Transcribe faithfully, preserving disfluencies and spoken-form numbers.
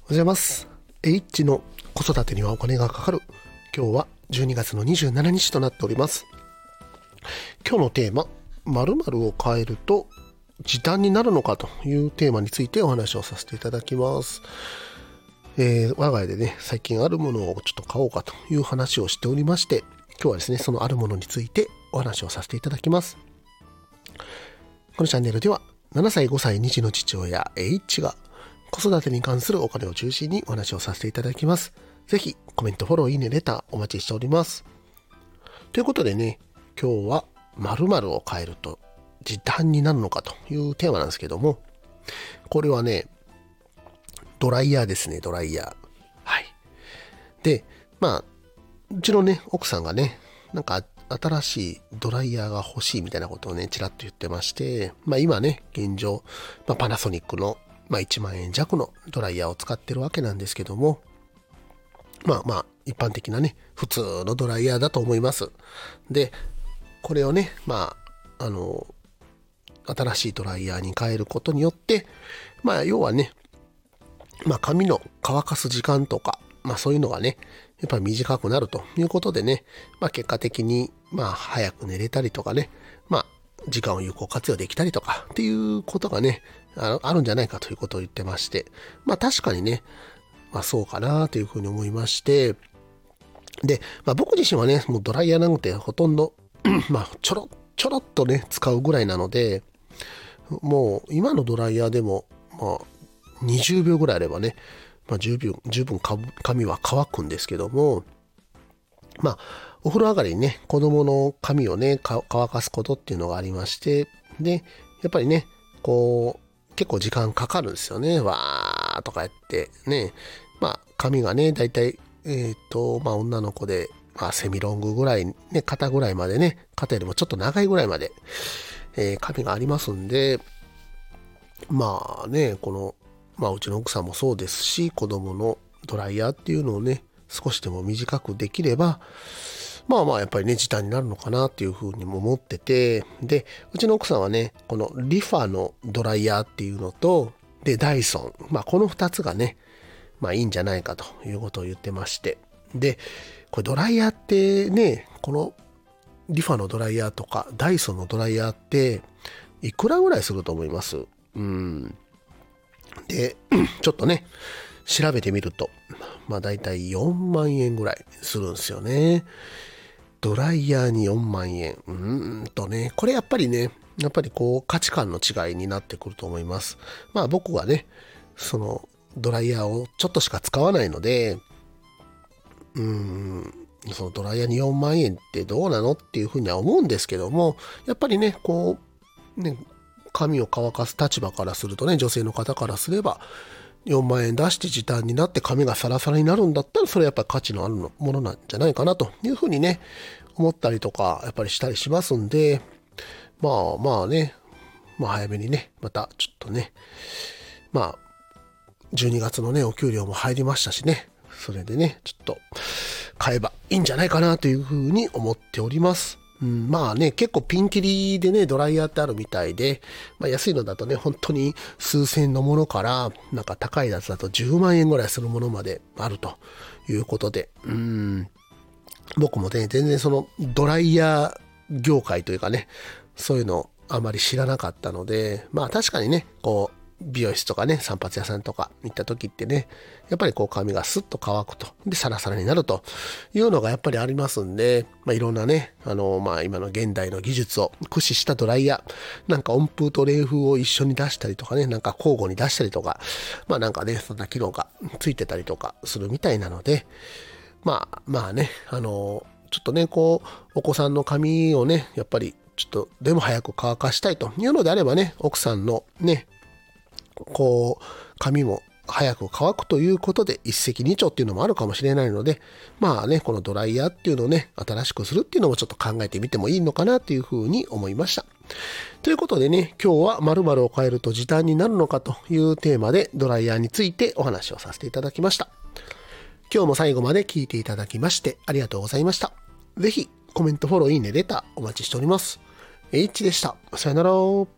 おはようございます。H の子育てにはお金がかかる。今日はじゅうにがつのにじゅうしちにちとなっております。今日のテーマ、〇〇を変えると時短になるのかというテーマについてお話をさせていただきます。えー、我が家でね、最近あるものをちょっと買おうかという話をしておりまして、今日はですね、そのあるものについてお話をさせていただきます。このチャンネルではななさい、ごさい、に児の父親 H が子育てに関するお金を中心にお話をさせていただきます。ぜひコメント、フォロー、いいね、レターお待ちしております。ということでね、今日は〇〇を変えると時短になるのかというテーマなんですけども、これはね、ドライヤーですね、ドライヤー。はい。で、まあ、うちのね、奥さんがね、なんか新しいドライヤーが欲しいみたいなことをね、ちらっと言ってまして、まあ今ね、現状、まあ、パナソニックのまあいちまんえん弱のドライヤーを使ってるわけなんですけども、まあまあ一般的なね、普通のドライヤーだと思います。で、これをね、まあ、あの、新しいドライヤーに変えることによって、まあ要はね、まあ髪の乾かす時間とか、まあそういうのがね、やっぱり短くなるということでね、まあ結果的に、まあ早く寝れたりとかね、まあ時間を有効活用できたりとかっていうことがね、あ, あるんじゃないかということを言ってまして、まあ確かにね、まあそうかなというふうに思いまして、で、まあ僕自身はね、もうドライヤーなんてほとんど、まあちょろ、ちょろっとね、使うぐらいなので、もう今のドライヤーでも、まあにじゅうびょうぐらいあればね、まあ十分、十分髪は乾くんですけども、まあお風呂上がりにね、子供の髪をね、乾かすことっていうのがありまして、で、やっぱりね、こう、結構時間かかるんですよね。わーとかやってね。まあ髪がね、だいたいえっと、まあ女の子で、まあセミロングぐらい、ね、肩ぐらいまでね、肩よりもちょっと長いぐらいまで、えー、髪がありますんで、まあね、この、まあうちの奥さんもそうですし、子供のドライヤーっていうのをね、少しでも短くできれば、まあまあやっぱりね、時短になるのかなっていうふうにも思ってて、で、うちの奥さんはね、このリファのドライヤーっていうのと、で、ダイソン、まあこのふたつがね、まあいいんじゃないかということを言ってまして、で、これドライヤーってね、このリファのドライヤーとか、ダイソンのドライヤーって、いくらぐらいすると思います？うん。で、ちょっとね、調べてみると、まあだいたいよんまんえんぐらいするんですよね。ドライヤーによんまんえん。うーんとね、これやっぱりね、やっぱりこう価値観の違いになってくると思います。まあ僕はね、そのドライヤーをちょっとしか使わないので、うーん、そのドライヤーによんまんえんってどうなのっていうふうには思うんですけども、やっぱりね、こう、ね、髪を乾かす立場からするとね、女性の方からすれば、よんまんえん出して時短になって髪がサラサラになるんだったら、それはやっぱり価値のあるものなんじゃないかなというふうにね、思ったりとかやっぱりしたりしますんで、まあまあね、まあ早めにね、またちょっとね、まあじゅうにがつのね、お給料も入りましたしね、それでね、ちょっと買えばいいんじゃないかなというふうに思っております。うん、まあね、結構ピンキリでね、ドライヤーってあるみたいで、まあ安いのだとね、本当に数千円のものから、なんか高いやつだとじゅうまんえんぐらいするものまであるということで、うん、僕もね、全然そのドライヤー業界というかね、そういうのあまり知らなかったので、まあ確かにね、こう、美容室とかね、散髪屋さんとか行った時ってね、やっぱりこう髪がスッと乾くと、で、サラサラになるというのがやっぱりありますんで、まあいろんなね、あの、まあ今の現代の技術を駆使したドライヤー、なんか温風と冷風を一緒に出したりとかね、なんか交互に出したりとか、まあなんかね、そんな機能がついてたりとかするみたいなので、まあまあね、あの、ちょっとね、こう、お子さんの髪をね、やっぱりちょっとでも早く乾かしたいというのであればね、奥さんのね、こう髪も早く乾くということで一石二鳥っていうのもあるかもしれないので、まあね、このドライヤーっていうのをね、新しくするっていうのもちょっと考えてみてもいいのかなというふうに思いました。ということでね、今日は〇〇を変えると時短になるのかというテーマでドライヤーについてお話をさせていただきました。今日も最後まで聞いていただきましてありがとうございました。ぜひコメント、フォロー、いいね、レターお待ちしております。H でした。さよなら。